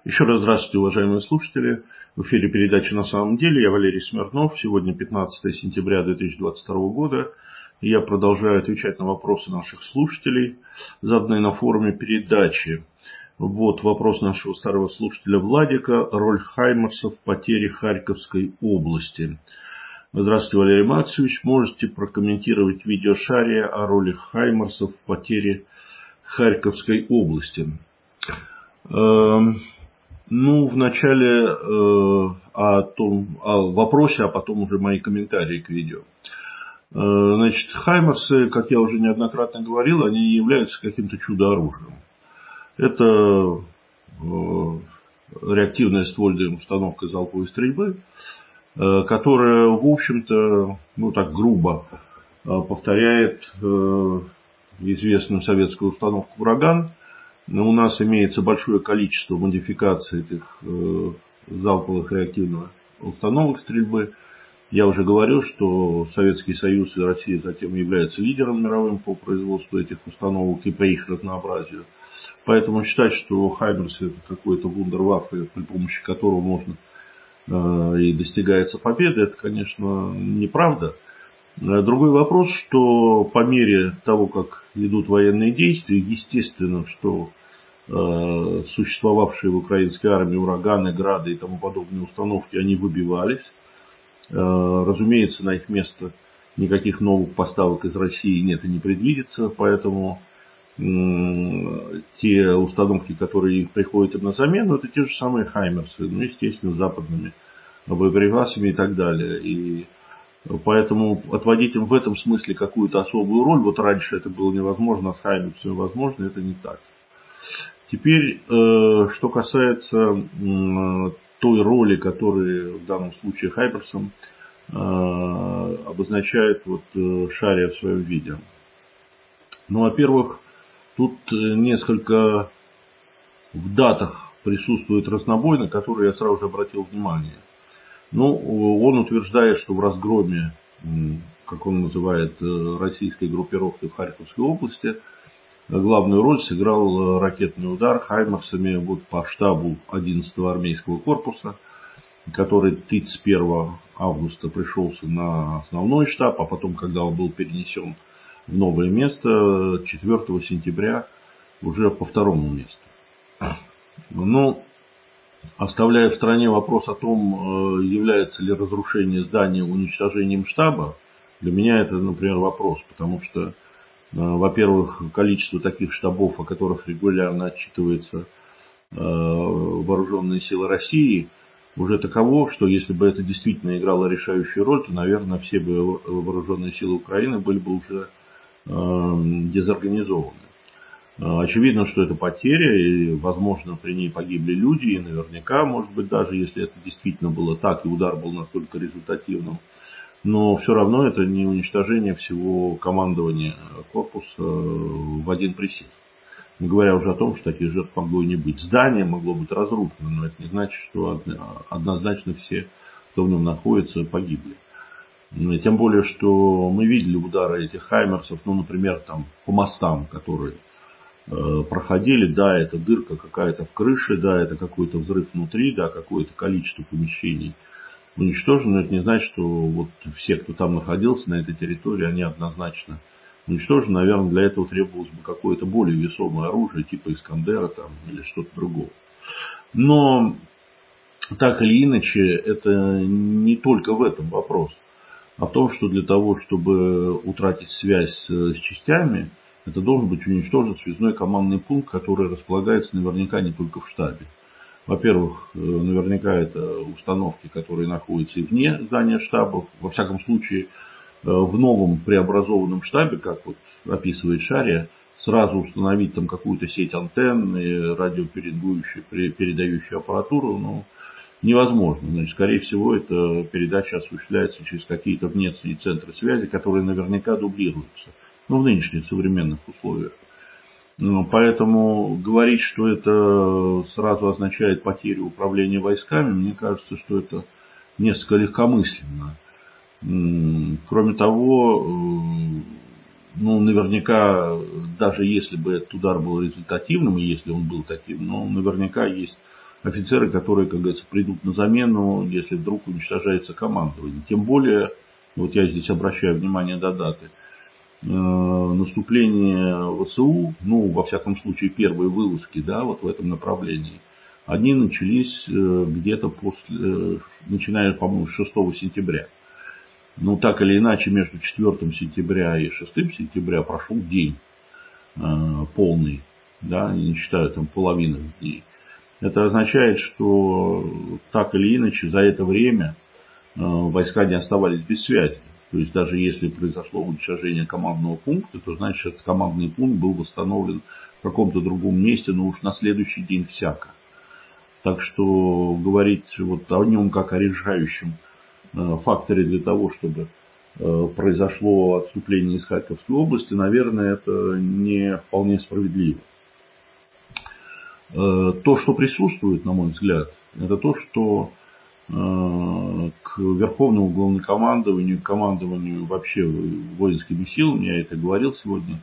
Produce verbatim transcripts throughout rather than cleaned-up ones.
Еще раз здравствуйте, уважаемые слушатели. В эфире передача «На самом деле». Я Валерий Смирнов. Сегодня пятнадцатое сентября две тысячи двадцать второго года. И я продолжаю отвечать на вопросы наших слушателей, заданные на форуме передачи. Вот вопрос нашего старого слушателя Владика. Роль хаймарсов в потере Харьковской области. Здравствуйте, Валерий Максимович. Можете прокомментировать видео Шария о роли хаймарсов в потере Харьковской области? Ну, вначале э, о том о вопросе, а потом уже мои комментарии к видео. Э, значит, хаймарсы, как я уже неоднократно говорил, они не являются каким-то чудо-оружием. Это э, реактивная ствольная установка залповой стрельбы, э, которая, в общем-то, ну так грубо э, повторяет э, известную советскую установку «Ураган». Но у нас имеется большое количество модификаций этих э, залповых реактивных установок стрельбы. Я уже говорил, что Советский Союз и Россия затем являются лидером мировым по производству этих установок и по их разнообразию. Поэтому считать, что хаймерс это какой-то вундерваффе, при помощи которого можно э, и достигается победы, это, конечно, неправда. Другой вопрос, что по мере того, как идут военные действия, естественно, что э, существовавшие в украинской армии ураганы, грады и тому подобные установки, они выбивались. Э, разумеется, на их место никаких новых поставок из России нет и не предвидится, поэтому э, те установки, которые приходят им на замену, это те же самые хаймерсы, ну, естественно, с западными боеприпасами и так далее. И поэтому отводить им в этом смысле какую-то особую роль, вот раньше это было невозможно, а с хаймерсами возможно, это не так. Теперь, что касается той роли, которую в данном случае хаймерсом обозначает вот Шария в своем видео. Ну, во-первых, тут несколько в датах присутствует разнобой, на которые я сразу же обратил внимание. Ну, он утверждает, что в разгроме, как он называет, российской группировки в Харьковской области, главную роль сыграл ракетный удар хаймерсами вот по штабу одиннадцатого армейского корпуса, который тридцать первого августа пришелся на основной штаб, а потом, когда он был перенесен в новое место, четвёртого сентября уже по второму месту. Ну, оставляя в стороне вопрос о том, является ли разрушение здания уничтожением штаба, для меня это, например, вопрос, потому что, во-первых, количество таких штабов, о которых регулярно отчитываются вооруженные силы России, уже таково, что если бы это действительно играло решающую роль, то, наверное, все бы вооруженные силы Украины были бы уже дезорганизованы. Очевидно, что это потеря, и, возможно, при ней погибли люди, и наверняка, может быть, даже если это действительно было так, и удар был настолько результативным. Но все равно это не уничтожение всего командования корпуса в один присест. Не говоря уже о том, что таких жертв могло и не быть. Здание могло быть разрушено, но это не значит, что однозначно все, кто в нем находится, погибли. Тем более, что мы видели удары этих хаймерсов, ну, например, там, по мостам, которые проходили, да, это дырка какая-то в крыше, да, это какой-то взрыв внутри, да, какое-то количество помещений уничтожено, но это не значит, что вот все, кто там находился на этой территории, они однозначно уничтожены. Наверное, для этого требовалось бы какое-то более весомое оружие, типа Искандера там, или что-то другое. Но так или иначе, это не только в этом вопрос, а в том, что для того, чтобы утратить связь с частями, это должен быть уничтожен связной командный пункт, который располагается наверняка не только в штабе. Во-первых, наверняка это установки, которые находятся и вне здания штаба. Во всяком случае, в новом преобразованном штабе, как вот описывает Шария, сразу установить там какую-то сеть антенн и радиопередающую передающую аппаратуру, ну, невозможно. Значит, скорее всего, эта передача осуществляется через какие-то внешние центры связи, которые наверняка дублируются. Ну, в нынешних современных условиях. Поэтому говорить, что это сразу означает потерю управления войсками, мне кажется, что это несколько легкомысленно. Кроме того, ну, наверняка, даже если бы этот удар был результативным, и если он был таким, ну, наверняка есть офицеры, которые, как говорится, придут на замену, если вдруг уничтожается командование. Тем более, вот я здесь обращаю внимание до даты, наступление ВСУ, ну, во всяком случае, первые вылазки, да, вот в этом направлении, они начались где-то после, начиная, по-моему, с шестого сентября. Ну, так или иначе, между четвёртым сентября и шестым сентября прошел день полный, да, не считаю там половины дней. Это означает, что так или иначе за это время войска не оставались без связи. То есть даже если произошло уничтожение командного пункта, то значит, этот командный пункт был восстановлен в каком-то другом месте, но уж на следующий день всяко. Так что говорить вот о нем как о решающем факторе для того, чтобы произошло отступление из Харьковской области, наверное, это не вполне справедливо. То, что присутствует, на мой взгляд, это то, что к Верховному Главнокомандованию, к командованию вообще воинскими силами, я это говорил сегодня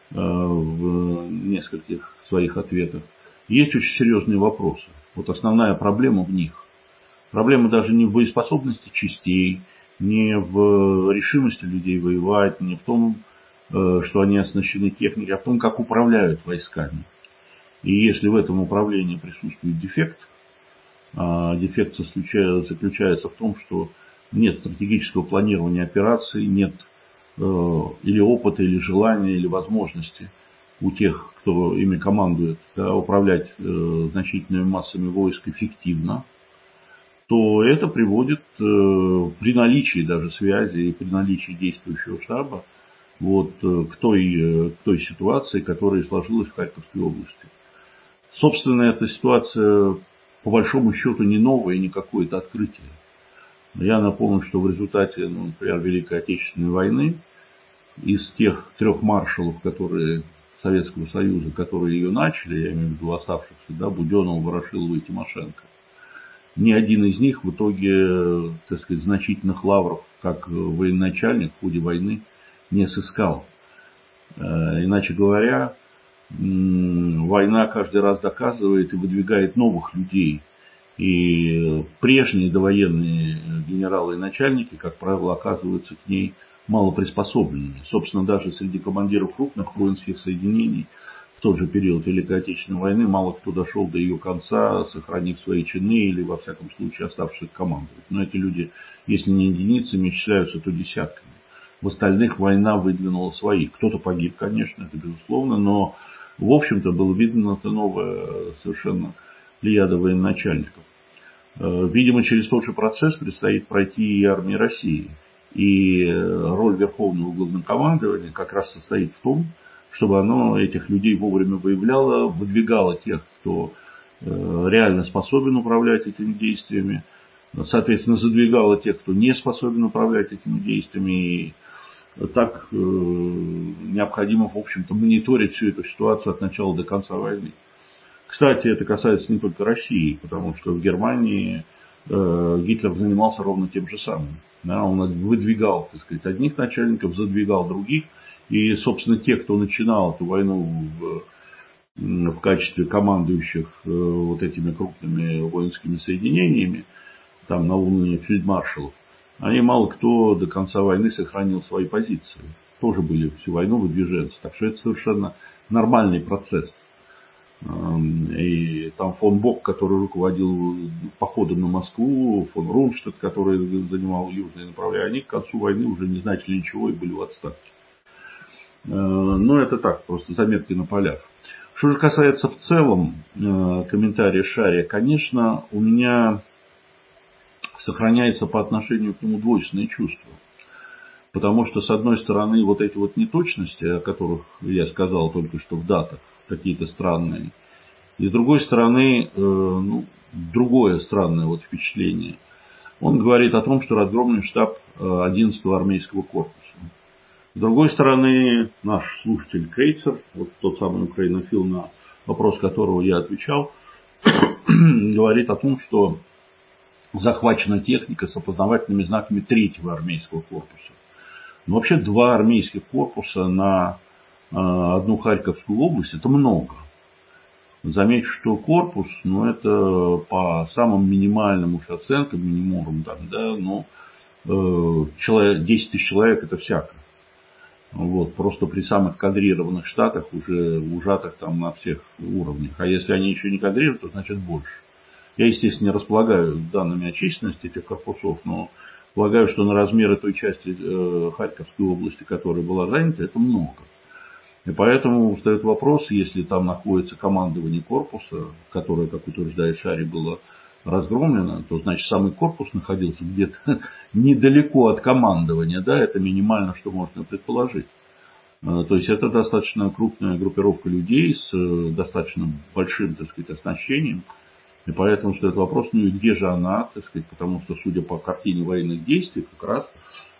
в нескольких своих ответах, есть очень серьезные вопросы. Вот основная проблема в них. Проблема даже не в боеспособности частей, не в решимости людей воевать, не в том, что они оснащены техникой, а в том, как управляют войсками. И если в этом управлении присутствует дефект, а дефект заключается в том, что нет стратегического планирования операций, нет или опыта, или желания, или возможности у тех, кто ими командует, да, управлять значительными массами войск эффективно, то это приводит при наличии даже связи и при наличии действующего штаба вот, к, той, к той ситуации, которая сложилась в Харьковской области. Собственно, эта ситуация по большому счету не новое и не какое-то открытие. Я напомню, что в результате, ну, например, Великой Отечественной войны из тех трех маршалов, которые Советского Союза, которые ее начали, я имею в виду оставшихся, да, Буденова, Ворошилова и Тимошенко, ни один из них в итоге, так сказать, значительных лавров, как военачальник в ходе войны, не сыскал. Иначе говоря, война каждый раз доказывает и выдвигает новых людей. И прежние довоенные генералы и начальники, как правило, оказываются к ней мало приспособленными. Собственно, даже среди командиров крупных воинских соединений в тот же период Великой Отечественной войны мало кто дошел до ее конца, сохранив свои чины или, во всяком случае, оставшись командовать. Но эти люди, если не единицами, исчисляются, то десятками. В остальных война выдвинула своих. Кто-то погиб, конечно, это безусловно, но в общем-то было видно это новое совершенно плеяда военачальников. Видимо, через тот же процесс предстоит пройти и армии России. И роль Верховного Главнокомандования как раз состоит в том, чтобы оно этих людей вовремя выявляло, выдвигало тех, кто реально способен управлять этими действиями, соответственно, задвигало тех, кто не способен управлять этими действиями. И так необходимо, в общем-то, мониторить всю эту ситуацию от начала до конца войны. Кстати, это касается не только России, потому что в Германии э, Гитлер занимался ровно тем же самым. Да, он выдвигал, так сказать, одних начальников, задвигал других. И, собственно, те, кто начинал эту войну в, в качестве командующих э, вот этими крупными воинскими соединениями, там на уровне фельдмаршалов, они мало кто до конца войны сохранил свои позиции. Тоже были всю войну выдвиженцы. Так что это совершенно нормальный процесс. И там фон Бок, который руководил походом на Москву, фон Рунштадт, который занимал южные направления, они к концу войны уже не значили ничего и были в отставке. Но это так, просто заметки на полях. Что же касается в целом комментария Шария, конечно, у меня сохраняется по отношению к нему двойственное чувство. Потому что, с одной стороны, вот эти вот неточности, о которых я сказал только что в датах, какие-то странные. И с другой стороны, э, ну, другое странное вот впечатление. Он говорит о том, что разгромлен штаб одиннадцатого армейского корпуса. С другой стороны, наш слушатель Крейцер, вот тот самый украинофил, на вопрос которого я отвечал, говорит о том, что захвачена техника с опознавательными знаками третьего армейского корпуса. Но вообще два армейских корпуса на одну Харьковскую область — это много. Замечу, что корпус, ну, это по самым минимальным уж оценкам, минимумам, там, да, ну, человек, десять тысяч человек это всяко. Вот, просто при самых кадрированных штатах, уже ужатых там на всех уровнях. А если они еще не кадрированы, то значит больше. Я, естественно, не располагаю данными о численности этих корпусов, но полагаю, что на размеры той части э, Харьковской области, которая была занята, это много. И поэтому встает вопрос, если там находится командование корпуса, которое, как утверждает Шарий, было разгромлено, то значит самый корпус находился где-то недалеко от командования, да, это минимально, что можно предположить. То есть это достаточно крупная группировка людей с достаточно большим, так сказать, оснащением. И поэтому стоит вопрос, ну и где же она, так сказать, потому что, судя по картине военных действий, как раз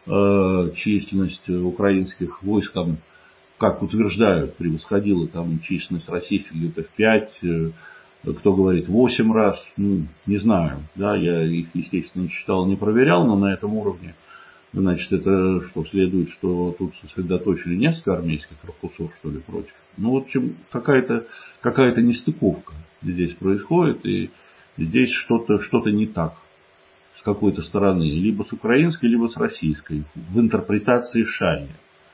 э, численность украинских войск там, как утверждают, превосходила там численность российских где-то в пять, кто говорит восемь раз, ну, не знаю, да, я их, естественно, не читал, не проверял, но на этом уровне, значит, это что, следует, что тут сосредоточили несколько армейских корпусов, что ли, против. Ну, вот чем какая-то, какая-то нестыковка здесь происходит, и здесь что-то, что-то не так с какой-то стороны, либо с украинской, либо с российской, в интерпретации Шария.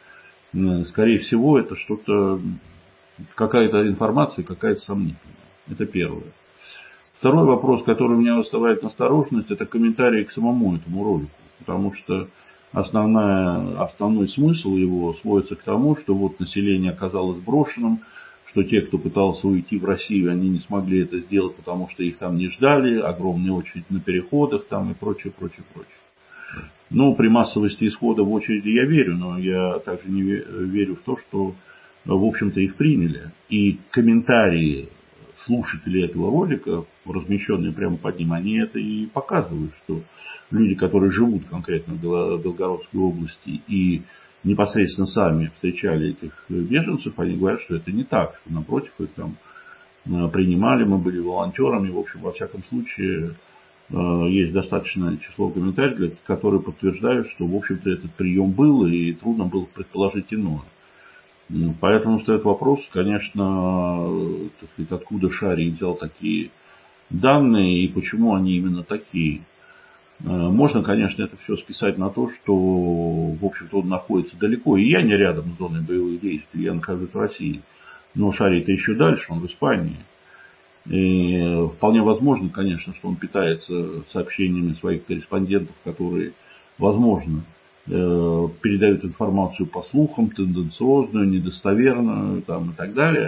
Скорее всего, это что-то, какая-то информация, какая-то сомнительная. Это первое. Второй вопрос, который у меня вызывает настороженность, это комментарии к самому этому ролику. Потому что основная, основной смысл его сводится к тому, что вот население оказалось брошенным, что те, кто пытался уйти в Россию, они не смогли это сделать, потому что их там не ждали, огромная очередь на переходах там и прочее, прочее, прочее. Ну, при массовости исхода в очереди я верю, но я также не верю в то, что, в общем-то, их приняли. И комментарии слушателей этого ролика, размещенные прямо под ним, они это и показывают, что люди, которые живут конкретно в Белгородской области и непосредственно сами встречали этих беженцев, они говорят, что это не так, что напротив их там принимали, мы были волонтерами, в общем, во всяком случае, есть достаточное число комментариев, которые подтверждают, что, в общем-то, этот прием был, и трудно было предположить иное. Поэтому встает вопрос, конечно, так сказать, откуда Шарий взял такие данные и почему они именно такие. Можно, конечно, это все списать на то, что, в общем-то, он находится далеко, и я не рядом с зоной боевых действий, я нахожусь в России. Но Шарий-то еще дальше, он в Испании. И вполне возможно, конечно, что он питается сообщениями своих корреспондентов, которые, возможно, передают информацию по слухам, тенденциозную, недостоверную там, и так далее.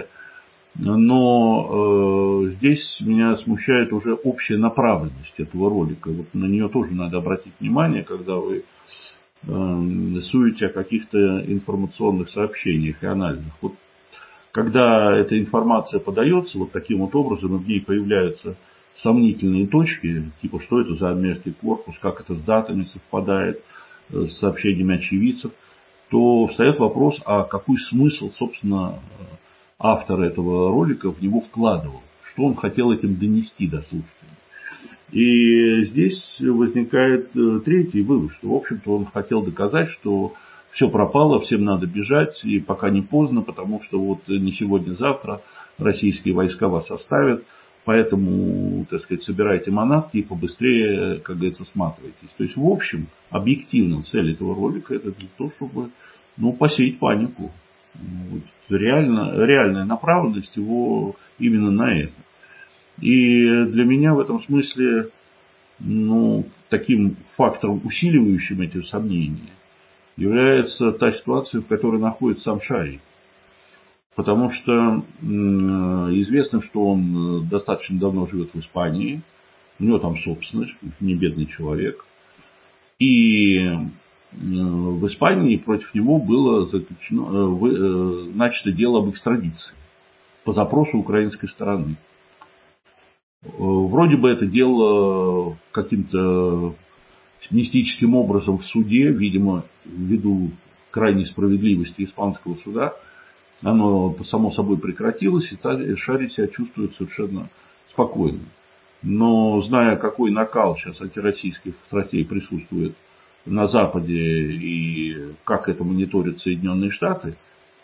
Но э, здесь меня смущает уже общая направленность этого ролика. Вот на нее тоже надо обратить внимание, когда вы э, суете о каких-то информационных сообщениях и анализах. Вот когда эта информация подается вот таким вот образом, и в ней появляются сомнительные точки, типа что это за армейский корпус, как это с датами совпадает, с сообщениями очевидцев, то встает вопрос, а какой смысл, собственно, автор этого ролика в него вкладывал, что он хотел этим донести до слушателей. И здесь возникает третий вывод, что, в общем-то, он хотел доказать, что все пропало, всем надо бежать, и пока не поздно, потому что вот не сегодня-завтра российские войска вас оставят, поэтому, так сказать, собирайте манатки и побыстрее, как говорится, сматывайтесь. То есть, в общем, объективно цель этого ролика это для того, чтобы, ну, посеять панику. Вот, реально, реальная направленность его именно на это. И для меня в этом смысле, ну, таким фактором, усиливающим эти сомнения, является та ситуация, в которой находится сам Шарий. Потому что известно, что он достаточно давно живет в Испании, у него там собственность, не бедный человек. И в Испании против него было заключено, начато дело об экстрадиции по запросу украинской стороны. Вроде бы это дело каким-то мистическим образом в суде, видимо, ввиду крайней справедливости испанского суда, оно само собой прекратилось, и Шарий себя чувствует совершенно спокойно. Но зная, какой накал сейчас антироссийских стратей присутствует на Западе и как это мониторят Соединенные Штаты,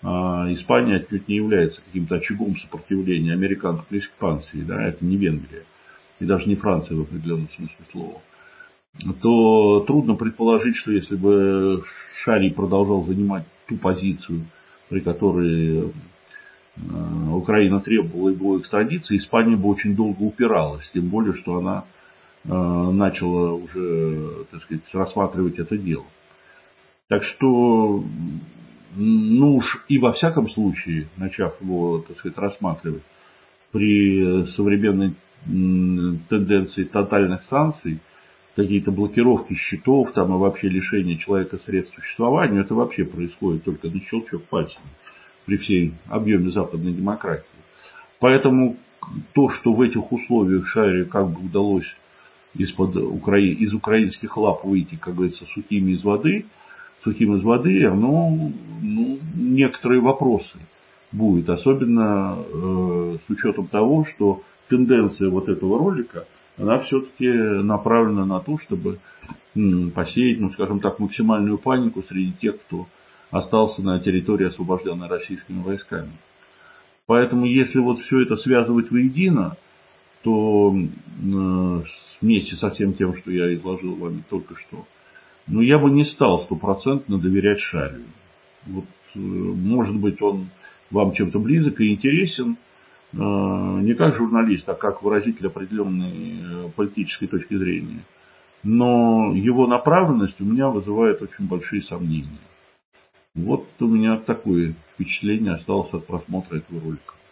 А Испания отнюдь не является каким-то очагом сопротивления американской экспансии, да, это не Венгрия, и даже не Франция в определенном смысле слова, то трудно предположить, что если бы Шарий продолжал занимать ту позицию, при которой Украина требовала его экстрадиции, Испания бы очень долго упиралась, тем более, что она начала уже, так сказать, рассматривать это дело. Так что, ну уж и во всяком случае, начав его, так сказать, рассматривать, при современной тенденции тотальных санкций, какие-то блокировки счетов там, и вообще лишение человека средств существования, это вообще происходит только на щелчок пальцами при всей объеме западной демократии. Поэтому то, что в этих условиях Шарию как бы удалось из-под Укра... из украинских лап выйти, как говорится, сухими из воды, сухим из воды, оно, ну, некоторые вопросы будет, особенно э, с учетом того, что тенденция вот этого ролика, она все-таки направлена на то, чтобы м, посеять, ну, скажем так, максимальную панику среди тех, кто остался на территории, освобожденной российскими войсками. Поэтому, если вот все это связывать воедино, то э, вместе со всем тем, что я изложил вам только что, ну, я бы не стал стопроцентно доверять Шарию. Вот, э, может быть, он вам чем-то близок и интересен, э, не как журналист, а как выразитель определенной э, политической точки зрения. Но его направленность у меня вызывает очень большие сомнения. Вот у меня такое впечатление осталось от просмотра этого ролика.